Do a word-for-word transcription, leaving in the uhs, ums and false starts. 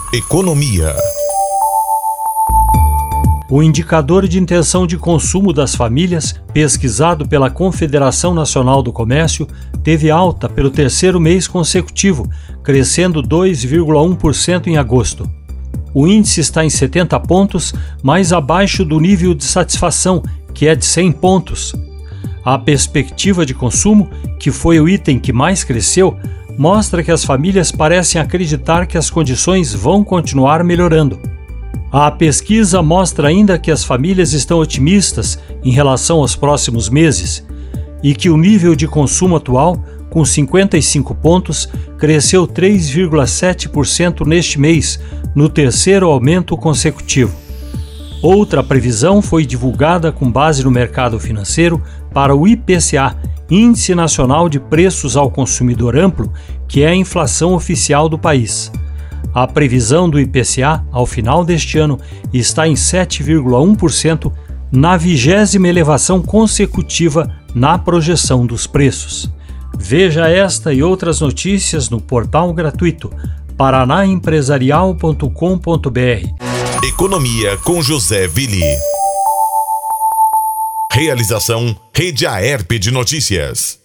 Economia. O indicador de intenção de consumo das famílias, pesquisado pela Confederação Nacional do Comércio, teve alta pelo terceiro mês consecutivo, crescendo dois vírgula um por cento em agosto. O índice está em setenta pontos, mais abaixo do nível de satisfação, que é de cem pontos. A perspectiva de consumo, que foi o item que mais cresceu, mostra que as famílias parecem acreditar que as condições vão continuar melhorando. A pesquisa mostra ainda que as famílias estão otimistas em relação aos próximos meses e que o nível de consumo atual, com cinquenta e cinco pontos, cresceu três vírgula sete por cento neste mês, no terceiro aumento consecutivo. Outra previsão foi divulgada com base no mercado financeiro para o I P C A, Índice Nacional de Preços ao Consumidor Amplo, que é a inflação oficial do país. A previsão do I P C A, ao final deste ano, está em sete vírgula um por cento, na vigésima elevação consecutiva na projeção dos preços. Veja esta e outras notícias no portal gratuito paraná empresarial ponto com ponto br. Economia com José Willi. Realização Rede Aerp de Notícias.